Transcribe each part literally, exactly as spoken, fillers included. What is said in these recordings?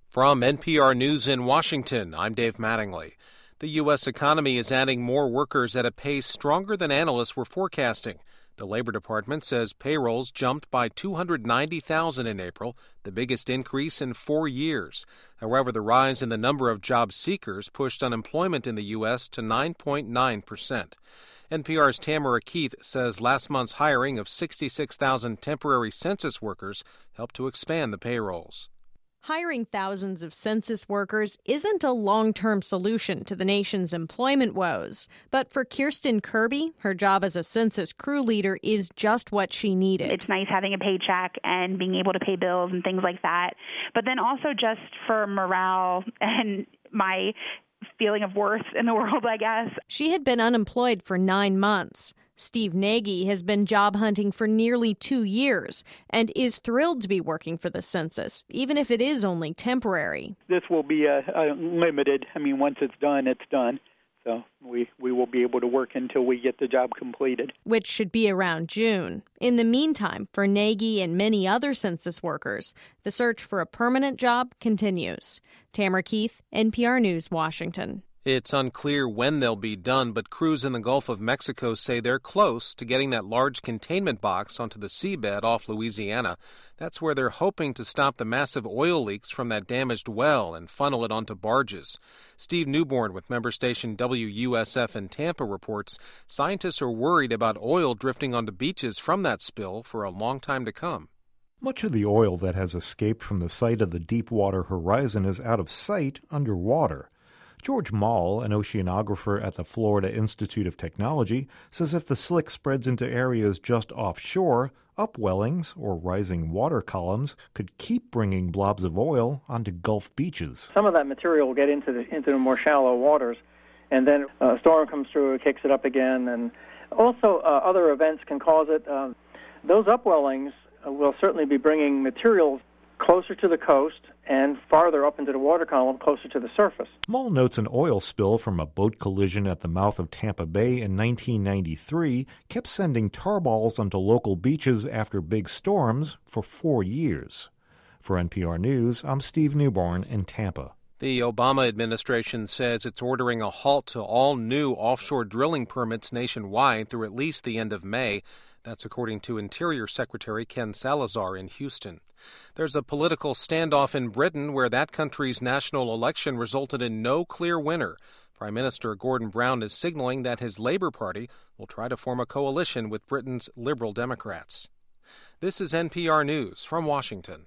From N P R News in Washington, I'm Dave Mattingly. The U S economy is adding more workers at a pace stronger than analysts were forecasting. The Labor Department says payrolls jumped by two hundred ninety thousand in April, the biggest increase in four years. However, the rise in the number of job seekers pushed unemployment in the U S to nine point nine percent. N P R's Tamara Keith says last month's hiring of sixty-six thousand temporary census workers helped to expand the payrolls. Hiring thousands of census workers isn't a long-term solution to the nation's employment woes. But for Kirsten Kirby, her job as a census crew leader is just what she needed. It's nice having a paycheck and being able to pay bills and things like that. But then also just for morale and my feeling of worth in the world, I guess. She had been unemployed for nine months. Steve Nagy has been job hunting for nearly two years and is thrilled to be working for the census, even if it is only temporary. This will be a, a limited. I mean, once it's done, it's done. So we, we will be able to work until we get the job completed. Which should be around June. In the meantime, for Nagy and many other census workers, the search for a permanent job continues. Tamara Keith, N P R News, Washington. It's unclear when they'll be done, but crews in the Gulf of Mexico say they're close to getting that large containment box onto the seabed off Louisiana. That's where they're hoping to stop the massive oil leaks from that damaged well and funnel it onto barges. Steve Newborn with member station W U S F in Tampa reports scientists are worried about oil drifting onto beaches from that spill for a long time to come. Much of the oil that has escaped from the site of the Deepwater Horizon is out of sight underwater. George Mall, an oceanographer at the Florida Institute of Technology, says if the slick spreads into areas just offshore, upwellings, or rising water columns, could keep bringing blobs of oil onto Gulf beaches. Some of that material will get into the, into the more shallow waters, and then a storm comes through, it kicks it up again, and also uh, other events can cause it. Uh, those upwellings uh, will certainly be bringing materials closer to the coast and farther up into the water column, closer to the surface. Mull notes an oil spill from a boat collision at the mouth of Tampa Bay in nineteen ninety-three kept sending tar balls onto local beaches after big storms for four years. For N P R News, I'm Steve Newborn in Tampa. The Obama administration says it's ordering a halt to all new offshore drilling permits nationwide through at least the end of May. That's according to Interior Secretary Ken Salazar in Houston. There's a political standoff in Britain where that country's national election resulted in no clear winner. Prime Minister Gordon Brown is signaling that his Labour Party will try to form a coalition with Britain's Liberal Democrats. This is N P R News from Washington.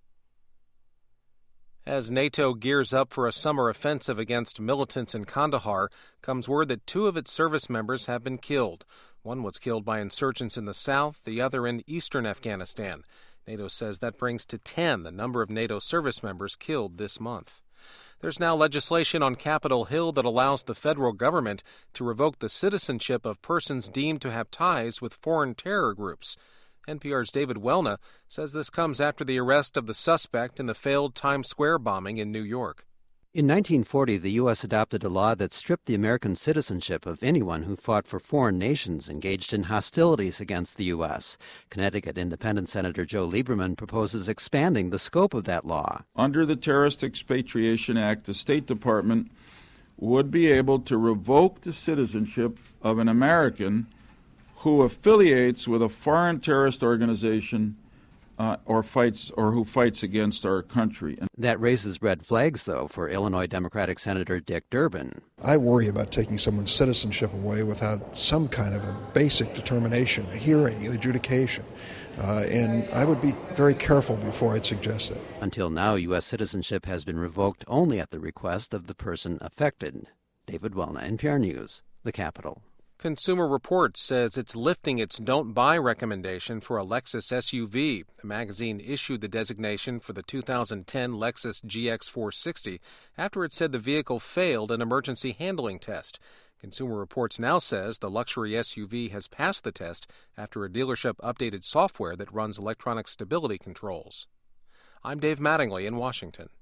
As NATO gears up for a summer offensive against militants in Kandahar, comes word that two of its service members have been killed. One was killed by insurgents in the south, the other in eastern Afghanistan. NATO says that brings to ten the number of NATO service members killed this month. There's now legislation on Capitol Hill that allows the federal government to revoke the citizenship of persons deemed to have ties with foreign terror groups. N P R's David Welna says this comes after the arrest of the suspect in the failed Times Square bombing in New York. In nineteen forty, the U S adopted a law that stripped the American citizenship of anyone who fought for foreign nations engaged in hostilities against the U S. Connecticut Independent Senator Joe Lieberman proposes expanding the scope of that law. Under the Terrorist Expatriation Act, the State Department would be able to revoke the citizenship of an American who affiliates with a foreign terrorist organization Uh, or fights or who fights against our country. That raises red flags, though, for Illinois Democratic Senator Dick Durbin. I worry about taking someone's citizenship away without some kind of a basic determination, a hearing, an adjudication. Uh, and I would be very careful before I'd suggest that. Until now, U S citizenship has been revoked only at the request of the person affected. David Welna, N P R News, the Capitol. Consumer Reports says it's lifting its don't buy recommendation for a Lexus S U V. The magazine issued the designation for the two thousand ten Lexus G X four sixty after it said the vehicle failed an emergency handling test. Consumer Reports now says the luxury S U V has passed the test after a dealership updated software that runs electronic stability controls. I'm Dave Mattingly in Washington.